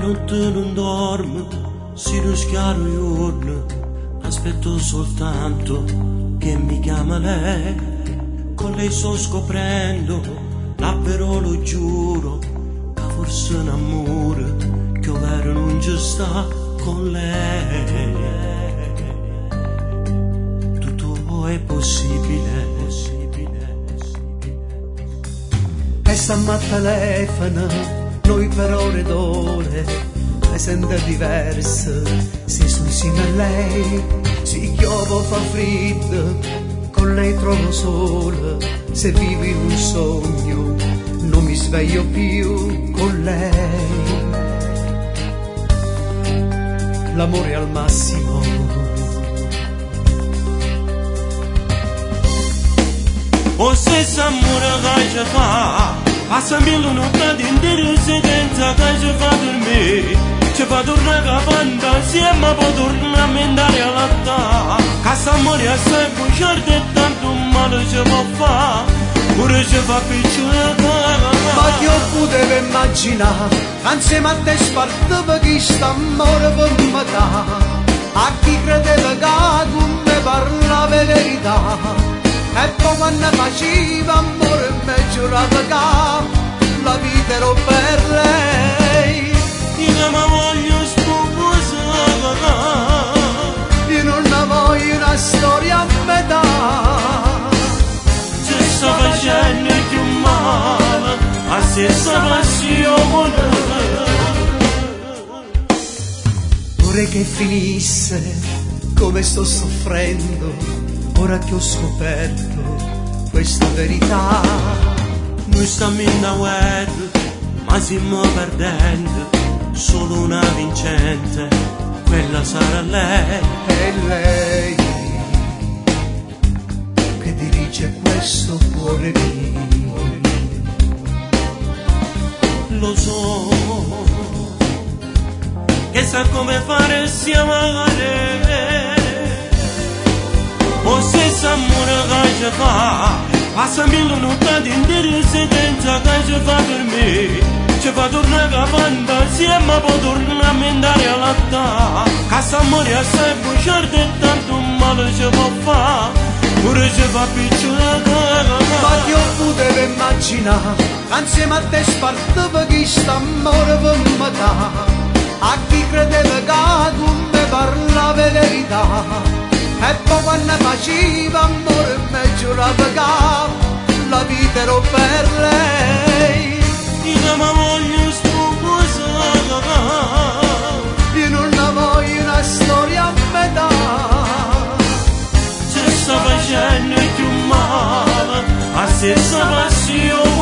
notte non dormo, si lo schiaro giorno, aspetto soltanto che mi chiama lei. Con lei sto scoprendo, davvero lo giuro, che forse un amore che vero non ci sta con lei. Tutto è possibile. E stiamo a telefono, noi per ore ed ore, mi sento diversa, se sono insieme a lei, se chiovo fa freddo, con lei trovo sola, se vivi un sogno, non mi sveglio più con lei. L'amore al massimo. O stesso amore che ci fa, passa mille notti intere senza che ci fa dormire, ci fa tornare a fantasia ma poi torna a mentare a lattare. Questo amore assai bugiardo e tanto male ci può fare, pure ci fa picciolata. Ma che io potevo immaginare, insieme a te spartava chi sta amore per me dà, a chi credeva che con me parlava la verità. E poi quando faceva amore mi giurava che la vita ero per lei. Io mi voglio sposare, io non ne voglio una storia a metà. ci sta facendo più male, la stessa passione. Vorrei che finisse come sto soffrendo, ora che ho scoperto questa verità. Noi stiamo in una guerra, ma stiamo perdendo, solo una vincente, quella sarà lei. È lei che dirige questo cuore mio. Lo so, che sa come fare sia amare. O stesso amore che ci fa, passa mille notti intere senza che ci fa per me, ci fa tornare a fantasia ma poi torna a mentare a lattare. Questo amore assai bugiardo e tanto male ci può fare, pure ci fa picciolata. Ma che io potevo immaginare, insieme a te spartava chi sta amore per me dà, a chi credeva che con me parlava la verità. E poi quando faceva amore mi giurava che la vita ero per lei. Io mi voglio sposare, io non ne voglio una storia a metà. ci sta facendo più male, la stessa passione.